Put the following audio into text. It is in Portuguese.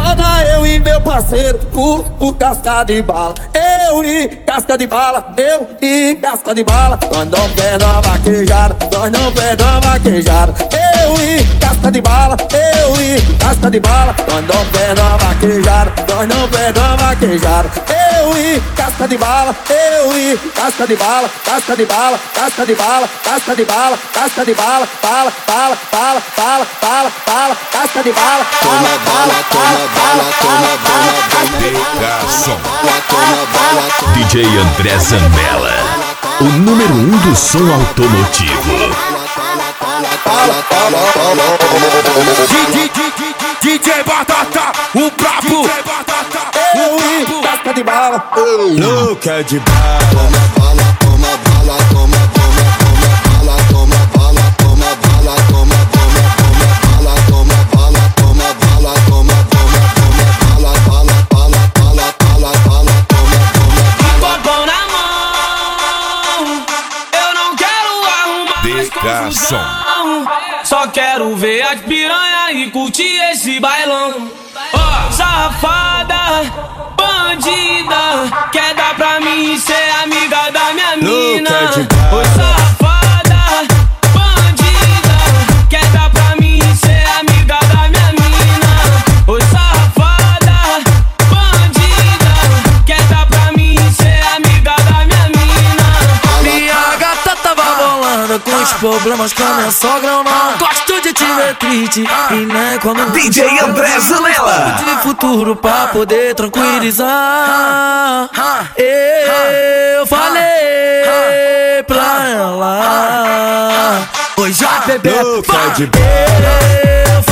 Joga eu e meu parceiro, o casca de bala. Eu e casca de bala, eu e casca de bala. Nós não perde uma vaquejada, nós não perde uma vaquejada. Eu e casca de bala, eu e casca de bala. Nós não perde uma vaquejada, nós não perde uma vaquejada. Eu e casca de bala, eu e casca de bala, casca de bala, casca de bala, casca de bala, casca de bala, bala, bala, bala, bala, bala, bala, casca de bala, bala, bala, bala, bala, bala, bala, DJ André Zambella, o número 1 do som automotivo. DJ Batata, o brabo. eu e casca de bala, Louca de bala. Toma bala, toma bala, toma bala, toma bala, toma bala, toma bala, toma bala, toma bala, toma bala, toma bala, bala, bala, bala, toma Copão na mão, eu não quero arrumar mais confusão. Só quero ver as piranha e curtir esse bailão. Safada, bandida, quer dar pra mim ser amiga da minha mina. Oi, safada, bandida, quer dar pra mim ser amiga da minha mina. Oi, safada, bandida, quer dar pra mim ser amiga da minha mina. Minha gata tava bolando com os problemas com a minha sogra, eu não gosto de te ver triste e nem quando DJ André Zambella, de futuro pra poder tranquilizar. Eu falei pra ela, oi, já bebê, eu